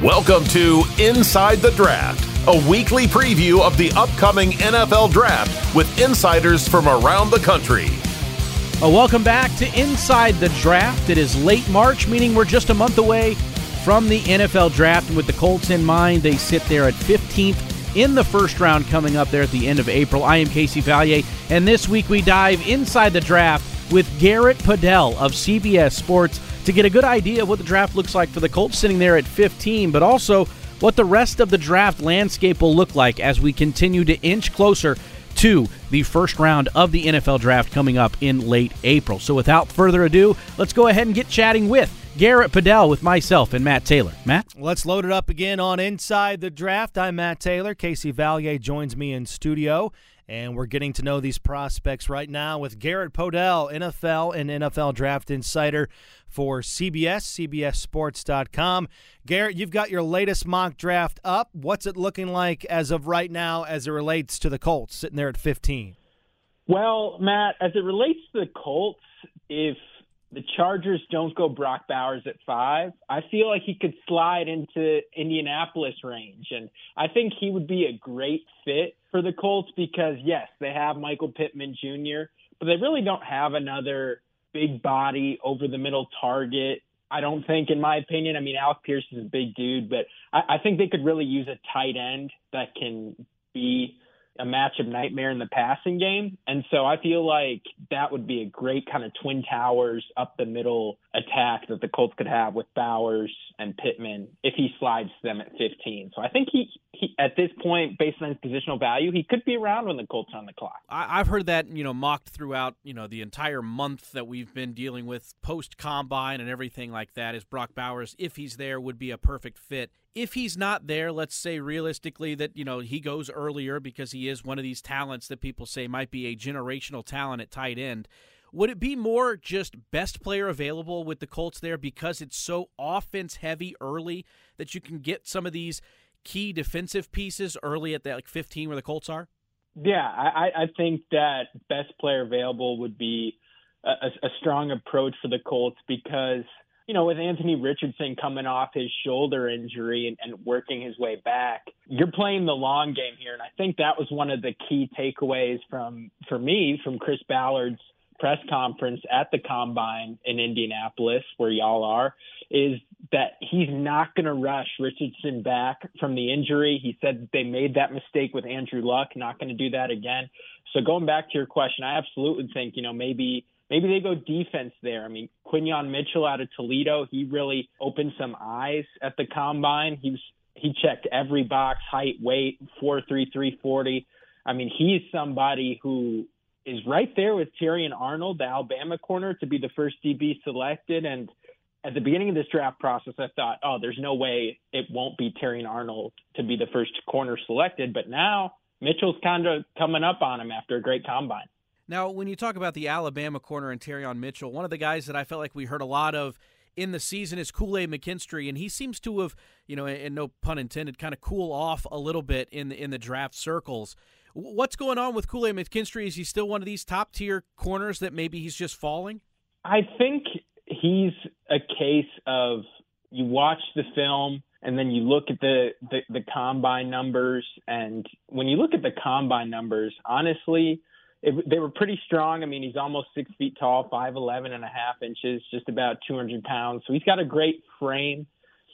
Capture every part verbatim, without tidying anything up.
Welcome to Inside the Draft, a weekly preview of the upcoming N F L Draft with insiders from around the country. Well, welcome back to Inside the Draft. It is late March, meaning we're just a month away from the N F L Draft. And with the Colts in mind, they sit there at fifteenth in the first round coming up there at the end of April. I am Casey Vallier, and this week we dive inside the draft with Garrett Podell of C B S Sports to get a good idea of what the draft looks like for the Colts sitting there at fifteen, but also what the rest of the draft landscape will look like as we continue to inch closer to the first round of the N F L Draft coming up in late April. So without further ado, let's go ahead and get chatting with Garrett Podell with myself and Matt Taylor. Matt? Let's load it up again on Inside the Draft. I'm Matt Taylor. Casey Vallier joins me in studio, and we're getting to know these prospects right now with Garrett Podell, N F L and N F L Draft Insider for C B S, C B S Sports dot com. Garrett, you've got your latest mock draft up. What's it looking like as of right now as it relates to the Colts sitting there at fifteen? Well, Matt, as it relates to the Colts, if the Chargers don't go Brock Bowers at five, I feel like he could slide into Indianapolis range. And I think he would be a great fit for the Colts because, yes, they have Michael Pittman Junior, but they really don't have another big body over the middle target. I don't think, in my opinion, I mean, Alec Pierce is a big dude, but I, I think they could really use a tight end that can be a matchup nightmare in the passing game. And so I feel like that would be a great kind of twin towers up the middle attack that the Colts could have with Bowers and Pittman if he slides them at fifteen. So I think he, he at this point, based on his positional value, he could be around when the Colts are on the clock. I, I've heard that, you know, mocked throughout, you know, the entire month that we've been dealing with post-combine and everything like that is Brock Bowers, if he's there, would be a perfect fit. If he's not there, let's say realistically that, you know, he goes earlier because he is one of these talents that people say might be a generational talent at tight end. Would it be more just best player available with the Colts there because it's so offense-heavy early that you can get some of these key defensive pieces early at that like fifteen where the Colts are? Yeah, I, I think that best player available would be a, a strong approach for the Colts because – you know, with Anthony Richardson coming off his shoulder injury and, and working his way back, you're playing the long game here. And I think that was one of the key takeaways from, for me, from Chris Ballard's press conference at the Combine in Indianapolis, where y'all are, is that he's not going to rush Richardson back from the injury. He said they made that mistake with Andrew Luck, not going to do that again. So going back to your question, I absolutely think, you know, maybe – Maybe they go defense there. I mean, Quinyon Mitchell out of Toledo, he really opened some eyes at the Combine. He was he checked every box, height, weight, four three, three forty. I mean, he's somebody who is right there with Terrion Arnold, the Alabama corner, to be the first D B selected. And at the beginning of this draft process, I thought, oh, there's no way it won't be Terrion Arnold to be the first corner selected. But now Mitchell's kind of coming up on him after a great Combine. Now, when you talk about the Alabama corner and Terrion Mitchell, one of the guys that I felt like we heard a lot of in the season is Kool-Aid McKinstry, and he seems to have, you know, and no pun intended, kind of cool off a little bit in the, in the draft circles. What's going on with Kool-Aid McKinstry? Is he still one of these top-tier corners that maybe he's just falling? I think he's a case of you watch the film and then you look at the, the, the Combine numbers, and when you look at the Combine numbers, honestly – It, they were pretty strong. I mean, he's almost six feet tall, five eleven and a half inches, just about two hundred pounds. So he's got a great frame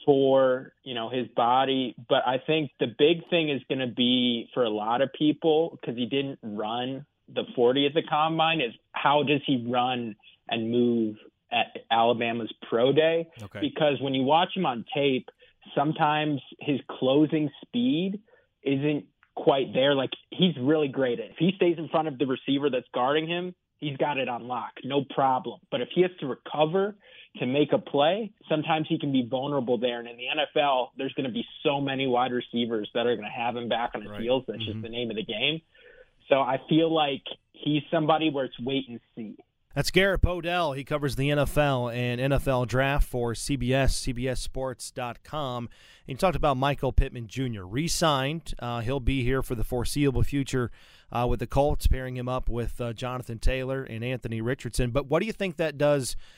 for, you know, his body. But I think the big thing is going to be for a lot of people, because he didn't run the forty at the Combine, is how does he run and move at Alabama's pro day? Okay. Because when you watch him on tape, sometimes his closing speed isn't quite there. Like, he's really great at it. If he stays in front of the receiver that's guarding him, he's got it on lock, no problem. But if he has to recover to make a play, sometimes he can be vulnerable there. And in the N F L, there's going to be so many wide receivers that are going to have him back on his right. heels. That's mm-hmm. just the name of the game. So I feel like he's somebody where it's wait and see. That's Garrett Podell. He covers the N F L and N F L draft for C B S, C B S Sports dot com. And you talked about Michael Pittman Junior Re-signed. Uh, he'll be here for the foreseeable future uh, with the Colts, pairing him up with uh, Jonathan Taylor and Anthony Richardson. But what do you think that does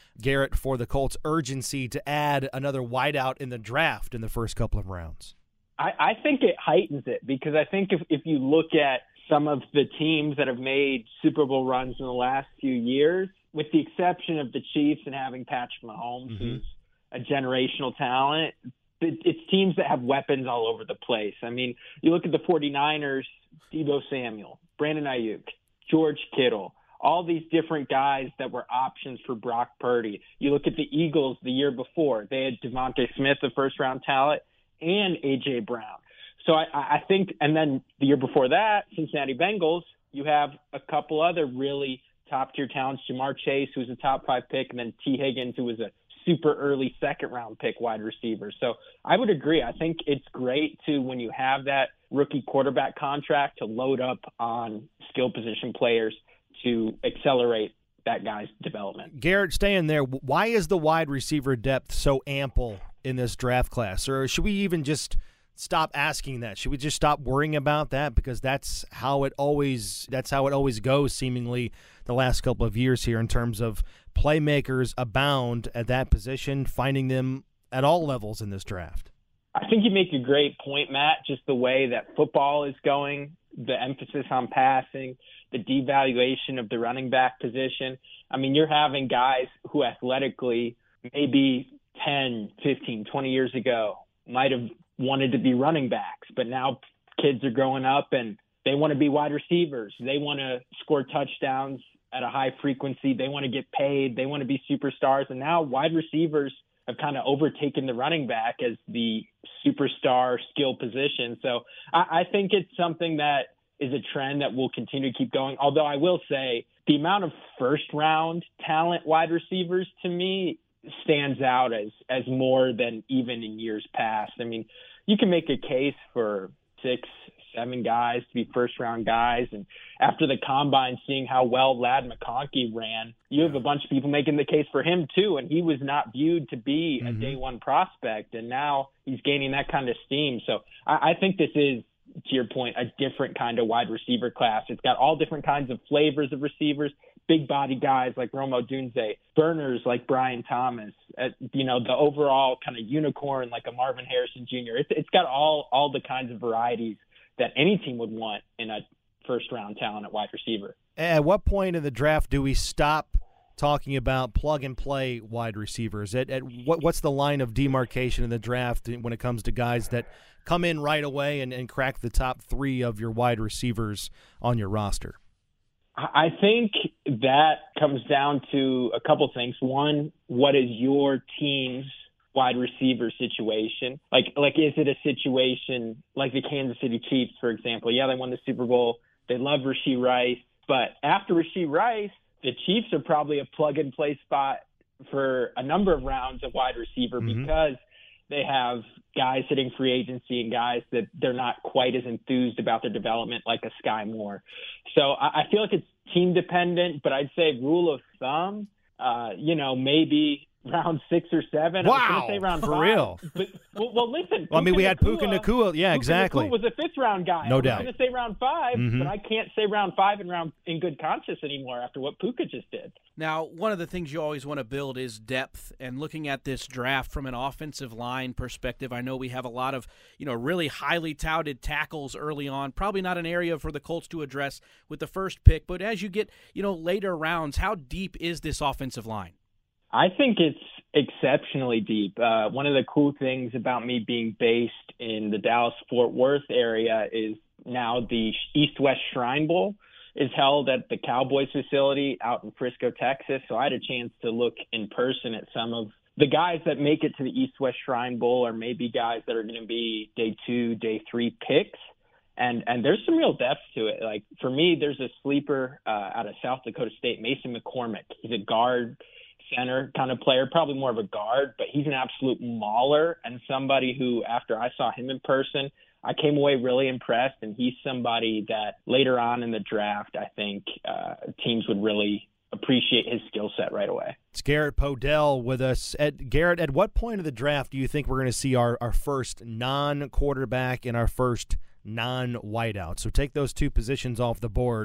Garrett, for the Colts' urgency to add another wideout in the draft in the first couple of rounds? I, I think it heightens it because I think if, if you look at some of the teams that have made Super Bowl runs in the last few years, with the exception of the Chiefs and having Patrick Mahomes, mm-hmm. who's a generational talent, it's teams that have weapons all over the place. I mean, you look at the 49ers, Deebo Samuel, Brandon Ayuk, George Kittle, all these different guys that were options for Brock Purdy. You look at the Eagles the year before. They had Devontae Smith, the first-round talent, and A J. Brown. So I, I think, and then the year before that, Cincinnati Bengals, you have a couple other really top-tier talents, Jamar Chase, who was a top five pick, and then T. Higgins, who was a super early second-round pick wide receiver. So I would agree. I think it's great to, when you have that rookie quarterback contract, to load up on skill position players to accelerate that guy's development. Garrett, staying there, why is the wide receiver depth so ample in this draft class? Or should we even just stop asking that? Should we just stop worrying about that? Because that's how it always that's how it always goes, seemingly, the last couple of years here in terms of playmakers abound at that position, finding them at all levels in this draft. I think you make a great point, Matt, just the way that football is going, the emphasis on passing, the devaluation of the running back position. I mean, you're having guys who athletically maybe ten, fifteen, twenty years ago might have wanted to be running backs, but now kids are growing up and they want to be wide receivers. They want to score touchdowns at a high frequency. They want to get paid. They want to be superstars. And now wide receivers have kind of overtaken the running back as the superstar skill position. So I, I think it's something that is a trend that will continue to keep going. Although I will say the amount of first round talent wide receivers to me stands out as, as more than even in years past. I mean, you can make a case for six, seven guys to be first-round guys. And after the Combine, seeing how well Ladd McConkey ran, you have a bunch of people making the case for him too. And he was not viewed to be mm-hmm. a day one prospect. And now he's gaining that kind of steam. So I, I think this is, to your point, a different kind of wide receiver class. It's got all different kinds of flavors of receivers, big body guys like Rome Odunze, burners like Brian Thomas, uh, you know, the overall kind of unicorn like a Marvin Harrison Junior It's, it's got all, all the kinds of varieties that any team would want in a first-round talent at wide receiver. At what point in the draft do we stop talking about plug-and-play wide receivers? At, at what, what's the line of demarcation in the draft when it comes to guys that come in right away and, and crack the top three of your wide receivers on your roster? I think that comes down to a couple things. One, what is your team's wide receiver situation? Like, like is it a situation like the Kansas City Chiefs, for example? Yeah, they won the Super Bowl. They love Rashee Rice. But after Rashee Rice, the Chiefs are probably a plug-and-play spot for a number of rounds of wide receiver mm-hmm. because they have guys hitting free agency and guys that they're not quite as enthused about their development like a Sky Moore. So I, I feel like it's team dependent, but I'd say rule of thumb, uh, you know, maybe round six or seven. Wow, I was going to say round for five. real. But, well, well, listen. Well, I mean, we had Puka Nacua. Yeah, Puka exactly. Nacua was a fifth-round guy. No I was doubt. going to say round five, mm-hmm. but I can't say round five in round in good conscience anymore after what Puka just did. Now, one of the things you always want to build is depth, and looking at this draft from an offensive line perspective, I know we have a lot of, you know, really highly touted tackles early on. Probably not an area for the Colts to address with the first pick, but as you get, you know, later rounds, how deep is this offensive line? I think it's exceptionally deep. Uh, one of the cool things about me being based in the Dallas-Fort Worth area is now the East-West Shrine Bowl is held at the Cowboys facility out in Frisco, Texas. So I had a chance to look in person at some of the guys that make it to the East-West Shrine Bowl, or maybe guys that are going to be day two, day three picks. And and there's some real depth to it. Like, for me, there's a sleeper uh, out of South Dakota State, Mason McCormick. He's a guard center kind of player, probably more of a guard, but he's an absolute mauler and somebody who, after I saw him in person, I came away really impressed, and he's somebody that later on in the draft, I think uh, teams would really appreciate his skill set right away. It's Garrett Podell with us. At, Garrett, at what point of the draft do you think we're going to see our, our first non-quarterback and our first non-wideout? So take those two positions off the board.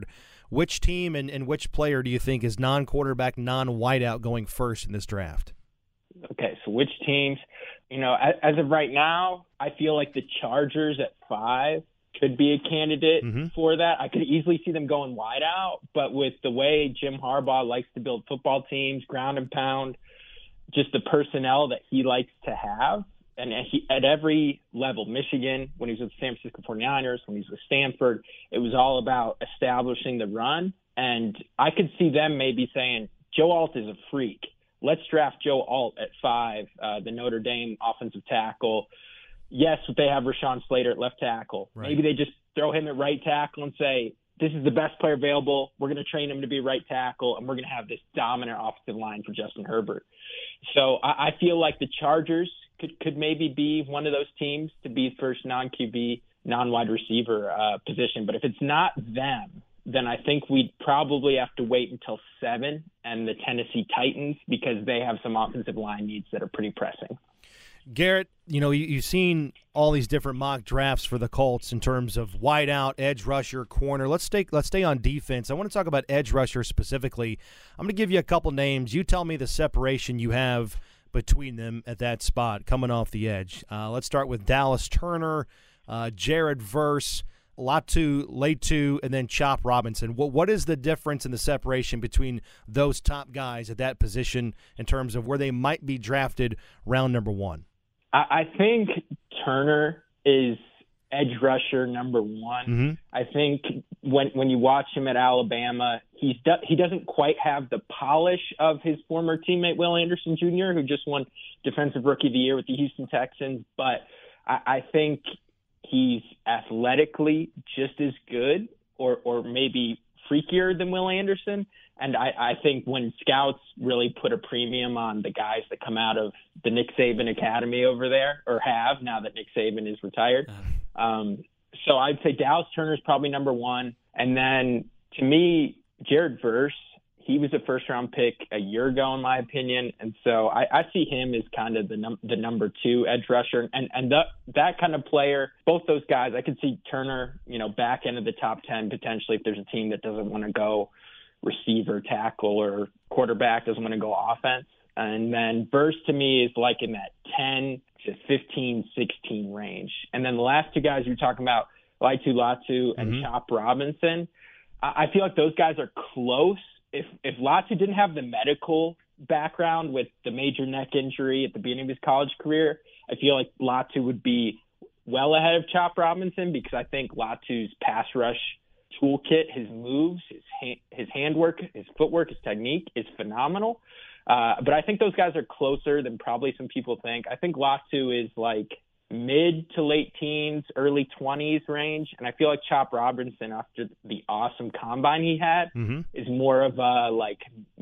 which team and, and which player do you think is non-quarterback, non-wideout going first in this draft? Okay, so which teams? You know, as, as of right now, I feel like the Chargers at five could be a candidate mm-hmm. for that. I could easily see them going wide out, but with the way Jim Harbaugh likes to build football teams, ground and pound, just the personnel that he likes to have, and he, at every level, Michigan, when he was with the San Francisco forty-niners, when he was with Stanford, it was all about establishing the run. And I could see them maybe saying, Joe Alt is a freak. Let's draft Joe Alt at five, uh, the Notre Dame offensive tackle. Yes, they have Rashawn Slater at left tackle. Right. Maybe they just throw him at right tackle and say, this is the best player available. We're going to train him to be right tackle, and we're going to have this dominant offensive line for Justin Herbert. So I, I feel like the Chargers could, could maybe be one of those teams to be the first non-Q B, non-wide receiver uh, position. But if it's not them, then I think we'd probably have to wait until seven and the Tennessee Titans, because they have some offensive line needs that are pretty pressing. Garrett, you know, you, you've seen all these different mock drafts for the Colts in terms of wide out, edge rusher, corner. Let's stay, let's stay on defense. I want to talk about edge rusher specifically. I'm going to give you a couple names. You tell me the separation you have between them at that spot coming off the edge. Uh, let's start with Dallas Turner, uh, Jared Verse, Latu, Latu, and then Chop Robinson. What What is the difference in the separation between those top guys at that position in terms of where they might be drafted round number one? I think Turner is edge rusher number one. Mm-hmm. I think when when you watch him at Alabama, he's do, he doesn't quite have the polish of his former teammate Will Anderson Junior, who just won Defensive Rookie of the Year with the Houston Texans. But I, I think he's athletically just as good, or or maybe freakier than Will Anderson. And I, I think when scouts really put a premium on the guys that come out of the Nick Saban Academy over there, or have now that Nick Saban is retired. Um, so I'd say Dallas Turner is probably number one. And then to me, Jared Verse, he was a first-round pick a year ago, in my opinion. And so I, I see him as kind of the, num- the number two edge rusher. And, and the, that kind of player, both those guys, I could see Turner, you know, back end of the top ten potentially if there's a team that doesn't want to go receiver, tackle, or quarterback, doesn't want to go offense. And then Verse to me is like in that ten to fifteen, sixteen range. And then the last two guys you're talking about, Laitu Latu and mm-hmm. Chop Robinson, I feel like those guys are close. If if Latu didn't have the medical background with the major neck injury at the beginning of his college career, I feel like Latu would be well ahead of Chop Robinson, because I think Latu's pass rush toolkit, his moves, his hand, his handwork, his footwork, his technique is phenomenal. Uh, but I think those guys are closer than probably some people think. I think Latu is like mid to late teens, early twenties range. And I feel like Chop Robinson, after the awesome combine he had, mm-hmm. is more of a like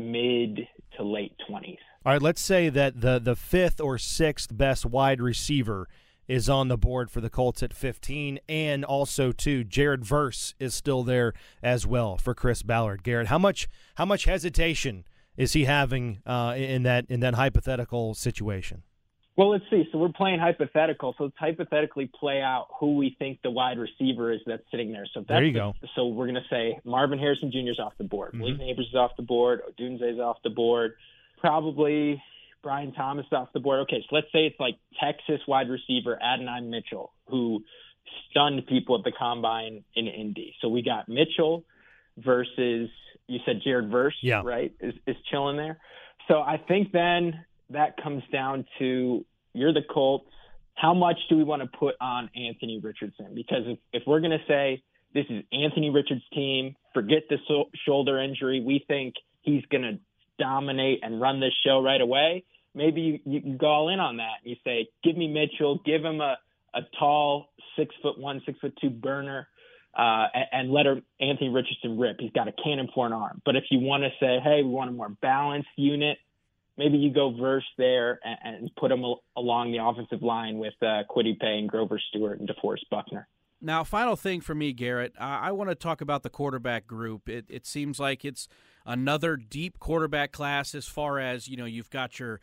mid to late twenties. All right, let's say that the, the fifth or sixth best wide receiver is on the board for the Colts at fifteen, and also, too, Jared Verse is still there as well for Chris Ballard. Garrett, how much how much hesitation is he having uh, in that in that hypothetical situation? Well, let's see. So we're playing hypothetical. So let's hypothetically play out who we think the wide receiver is that's sitting there. So that's there you the, go. So we're going to say Marvin Harrison Junior is off the board. Mm-hmm. Malik Neighbors is off the board. Odunze is off the board. Probably Brian Thomas off the board. Okay, so let's say it's like Texas wide receiver Adonai Mitchell, who stunned people at the combine in Indy. So we got Mitchell versus, you said Jared Verse, yeah. right, is, is chilling there. So I think then that comes down to, you're the Colts, how much do we want to put on Anthony Richardson? Because if, if we're going to say this is Anthony Richardson's team, forget the so- shoulder injury, we think he's going to dominate and run this show right away, maybe you, you can go all in on that. You say, give me Mitchell, give him a, a tall six foot one, six foot two burner, uh, and, and let her, Anthony Richardson rip. He's got a cannon for an arm. But if you want to say, hey, we want a more balanced unit, maybe you go Verse there and, and put him al- along the offensive line with uh, Kwity Paye and Grover Stewart and DeForest Buckner. Now, final thing for me, Garrett, uh, I want to talk about the quarterback group. It, it seems like it's another deep quarterback class as far as, you know, you've got your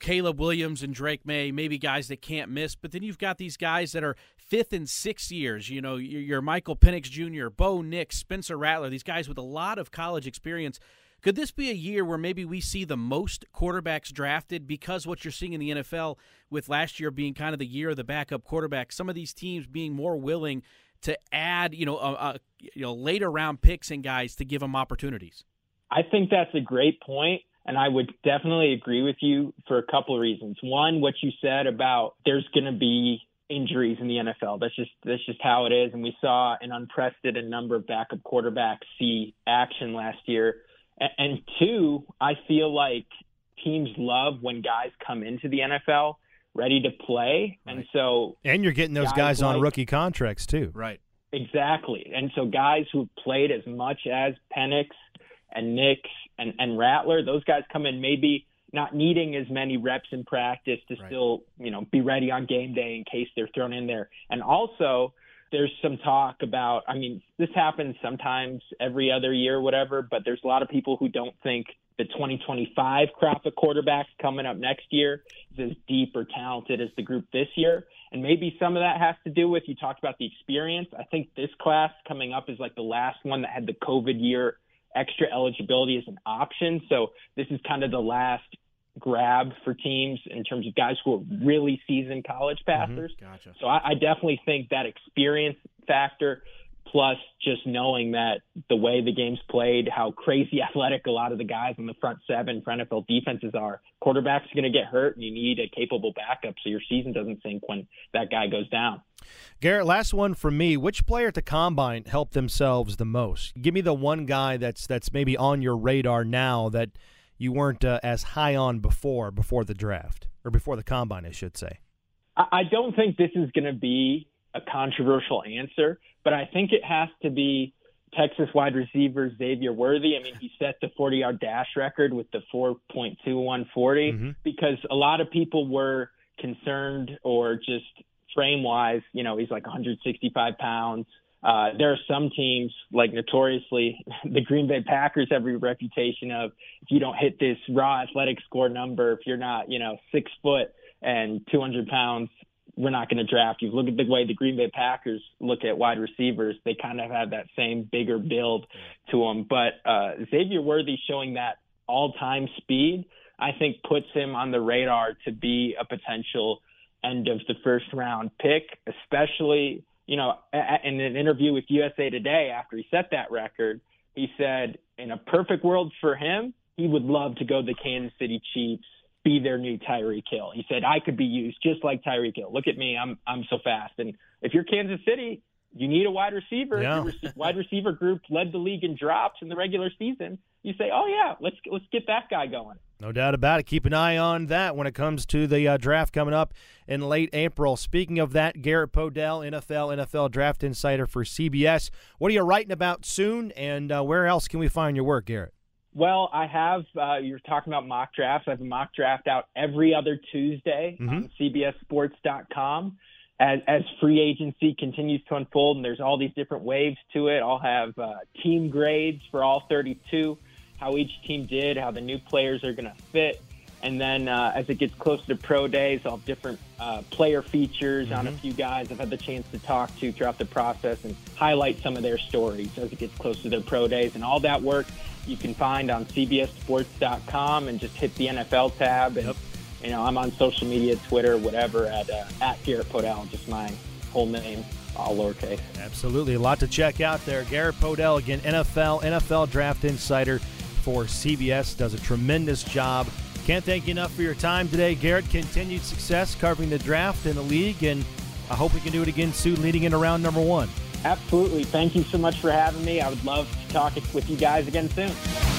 Caleb Williams and Drake May, maybe guys that can't miss, but then you've got these guys that are fifth and sixth years. You know, your Michael Penix Junior, Bo Nix, Spencer Rattler, these guys with a lot of college experience. Could this be a year where maybe we see the most quarterbacks drafted because what you're seeing in the N F L with last year being kind of the year of the backup quarterback, some of these teams being more willing to add, you know, a, a, you know, later round picks and guys to give them opportunities? I think that's a great point, and I would definitely agree with you for a couple of reasons. One, what you said about there's going to be injuries in the N F L. That's just that's just how it is, and we saw an unprecedented number of backup quarterbacks see action last year. And two, I feel like teams love when guys come into the N F L ready to play. Right. And so and you're getting those guys, guys on like, rookie contracts too. Right. Exactly. And so guys who've played as much as Penix and Nix and, and Rattler, those guys come in maybe not needing as many reps in practice to right. still, you know, be ready on game day in case they're thrown in there. And also there's some talk about, I mean, this happens sometimes every other year, whatever, but there's a lot of people who don't think the twenty twenty-five crop of quarterbacks coming up next year is as deep or talented as the group this year. And maybe some of that has to do with, you talked about the experience. I think this class coming up is like the last one that had the COVID year extra eligibility as an option. So this is kind of the last grab for teams in terms of guys who are really seasoned college passers. Mm-hmm. Gotcha. So I, I definitely think that experience factor, plus just knowing that the way the game's played, how crazy athletic a lot of the guys in the front seven for N F L defenses are, quarterbacks are going to get hurt, and you need a capable backup so your season doesn't sink when that guy goes down. Garrett, last one from me. Which player at the Combine helped themselves the most? Give me the one guy that's that's maybe on your radar now that you weren't uh, as high on before, before the draft, or before the Combine, I should say. I don't think this is going to be a controversial answer, but I think it has to be Texas wide receiver Xavier Worthy. I mean, he set the forty-yard dash record with the four point two one forty mm-hmm. because a lot of people were concerned, or just frame-wise, you know, he's like one hundred sixty-five pounds. Uh, there are some teams, like notoriously, the Green Bay Packers have a reputation of, if you don't hit this raw athletic score number, if you're not, you know, six foot and two hundred pounds, we're not going to draft you. Look at the way the Green Bay Packers look at wide receivers. They kind of have that same bigger build to them. But uh, Xavier Worthy showing that all-time speed, I think puts him on the radar to be a potential end of the first round pick, especially, you know, in an interview with U S A Today after he set that record, he said in a perfect world for him, he would love to go to the Kansas City Chiefs, be their new Tyreek Hill. He said, I could be used just like Tyreek Hill. Look at me. I'm I'm so fast. And if you're Kansas City, you need a wide receiver. Yeah. Your wide receiver group led the league in drops in the regular season. You say, oh, yeah, let's let's get that guy going. No doubt about it. Keep an eye on that when it comes to the uh, draft coming up in late April. Speaking of that, Garrett Podell, N F L, N F L Draft Insider for C B S. What are you writing about soon, and uh, where else can we find your work, Garrett? Well, I have, uh, you're talking about mock drafts. I have a mock draft out every other Tuesday mm-hmm. on C B S sports dot com. As, as free agency continues to unfold, and there's all these different waves to it, I'll have uh, team grades for all thirty-two, how each team did, how the new players are going to fit. And then uh, as it gets closer to pro days, I'll have different uh, player features mm-hmm. on a few guys I've had the chance to talk to throughout the process and highlight some of their stories as it gets closer to their pro days. And all that work you can find on C B S sports dot com, and just hit the N F L tab. And, yep. you know, I'm on social media, Twitter, whatever, at, uh, at Garrett Podell, just my whole name, all lowercase. Absolutely. A lot to check out there. Garrett Podell, again, N F L, N F L Draft Insider for C B S, does a tremendous job. Can't thank you enough for your time today, Garrett. Continued success covering the draft in the league, and I hope we can do it again soon leading into round number one. Absolutely. Thank you so much for having me. I would love to talk with you guys again soon.